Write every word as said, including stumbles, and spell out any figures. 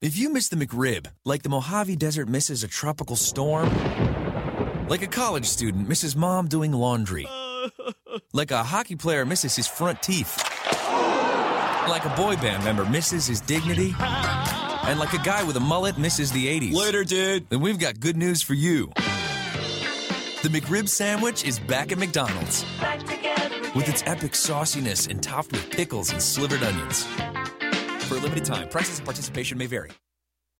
If you miss the McRib, like the Mojave Desert misses a tropical storm, like a college student misses mom doing laundry, like a hockey player misses his front teeth, like a boy band member misses his dignity, and like a guy with a mullet misses the eighties. Later, dude. Then we've got good news for you. The McRib sandwich is back at McDonald's with its epic sauciness and topped with pickles and slivered onions. For a limited time, prices and participation may vary.